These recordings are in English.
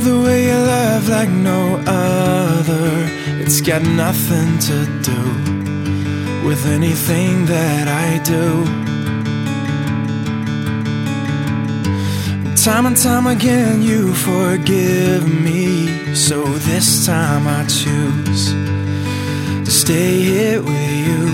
the way you love like no other. It's got nothing to do with anything that I do. Time and time again you forgive me, so this time I choose to stay here with you.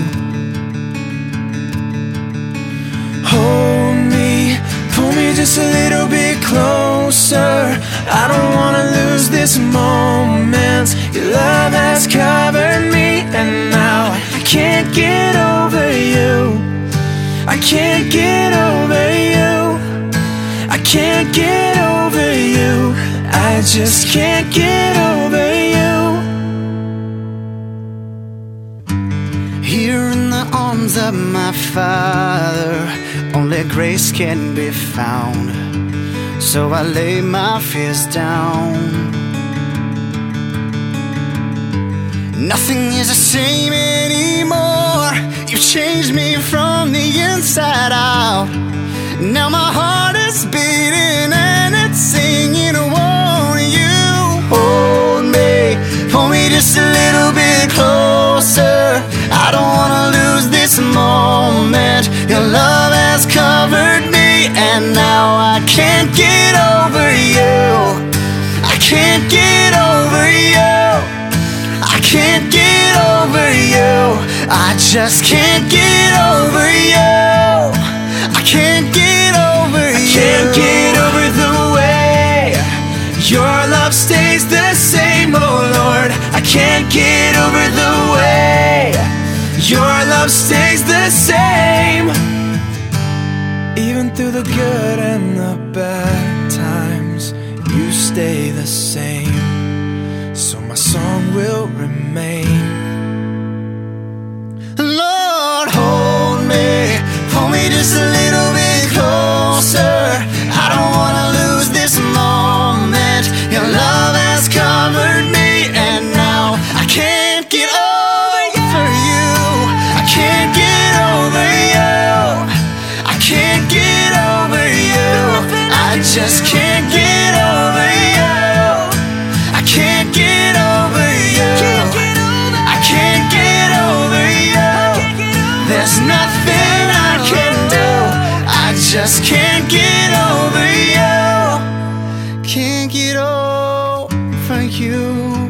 Hold me, pull me just a little bit closer. I don't wanna lose this moment. Your love has covered me, and now I can't get over you. I can't get over you. I can't get over you. I just can't get over you. Here in the arms of my Father, only grace can be found. So I lay my fears down. Nothing is the same anymore. You've changed me from the inside out. Now my heart is beating and it's singing, won't you hold me? Pull me just a little bit closer. I don't wanna lose this moment. Your love has covered me, and now I can't get over you. I can't get over you. I can't get over you. I just can't get over you. I can't get over you. I can't get over the way your love stays the same, oh Lord. I can't get over the way your love stays the same. Even through the good and the bad times, you stay the same. So my song will remain. Lord, hold me, pull me just a little bit closer. I don't wanna lose this moment. Your love has covered me, and now I can't get over you. I can't get over you. I can't get over you. I just can't get over you. I can't get over you. I can't get over you. There's nothing I can do. I just can't get over you. Can't get over you.